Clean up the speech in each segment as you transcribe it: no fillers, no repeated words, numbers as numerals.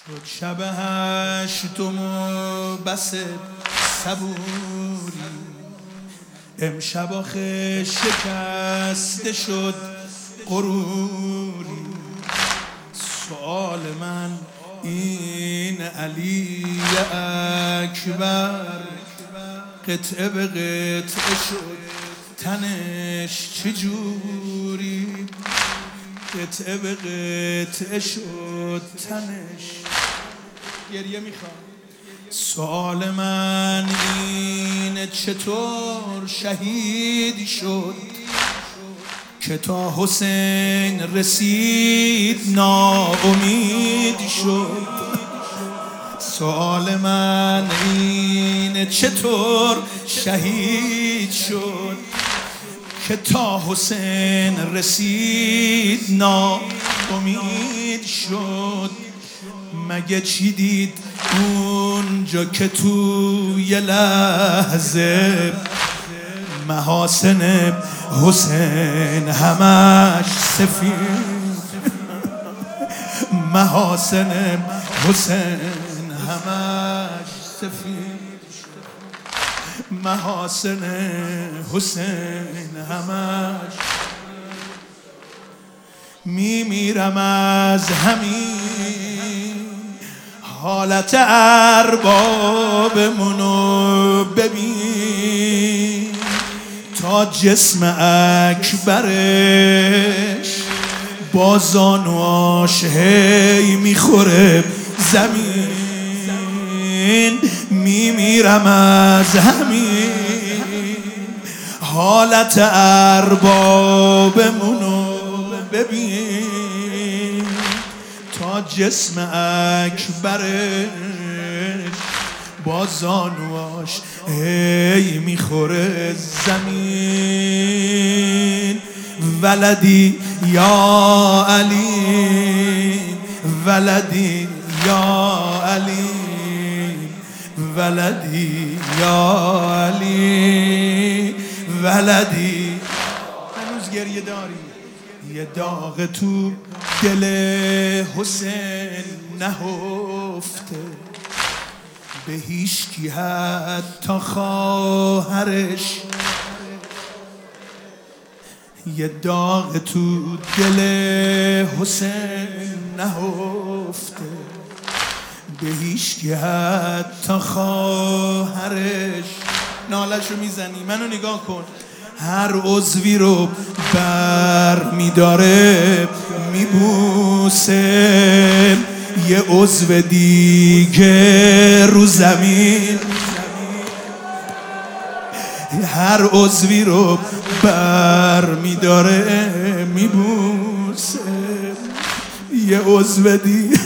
شد شب هشتم و بس صبوری، امشب آخه شکسته شد غروری. سؤال من این علی اکبر، قطعه به قطعه شد تنش چجوری، قطعه به قطعه شد تنش. گریه میخوام. سؤال من اینه چطور شهید شد که تا حسین رسید ناامید شد. سؤال من اینه چطور شهید شد که تا حسین رسید ناامید شد. مگه چی دید اونجا که تو یه لحظه محاسن حسین همش سفید، محاسن حسین همش سفید، محاسن حسین همش. میمیرم از همین حالت اربابمونو ببین، تا جسم اکبرش با زانواش هی میخوره زمین. میمیرم از همین حالت اربابمونو ببین، تا جسم اکبرش با زانواش هی میخوره زمین. ولدی یا علی، ولدی یا علی، ولدی یا علی، ولدی. هنوز گریه داری؟ یه داغ تو دل حسین نهفته، به هیچکی حتی خواهرش. یه داغ تو دل حسین نهفته، به هیچکی حتی خواهرش. نالشو میزنی، منو نگاه کن. هر عضوی رو بر میداره میبوسه، یه عضو دیگه رو زمین. هر عضوی رو بر میداره میبوسه، یه عضو دیگه.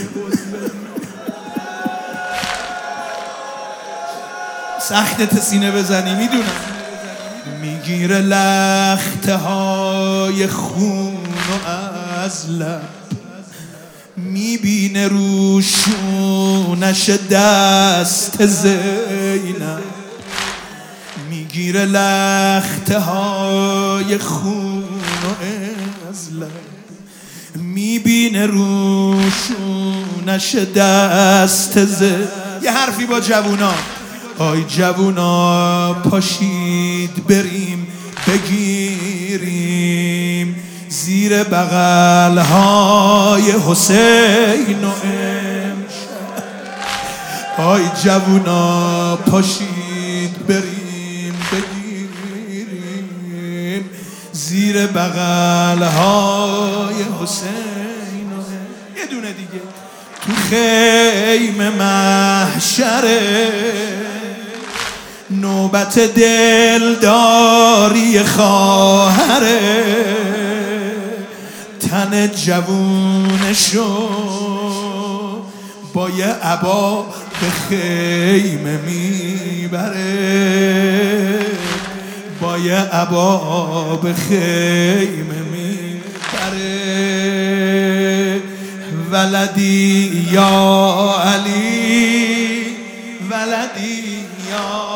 سختت سینه بزنی میدونم. میگیره لخته های خون و از لب، میبینه روشونش دست زینب. میگیره لخته های خون و از لب، میبینه روشونش دست زینب. یه حرفی با جوونا. آی جوونا پاشید بریم بگیریم زیر بغل‌های حسین و امشب. آی جوونا پاشید بریم بگیریم زیر بغل‌های حسین و امشب. یه دونه دیگه. تو خیمه محشره نوبت دلداری خواهره، تن جوونشو با یه عبا به خیمه میبره، با یه عبا به خیمه میبره. ولدی یا علی، ولدی یا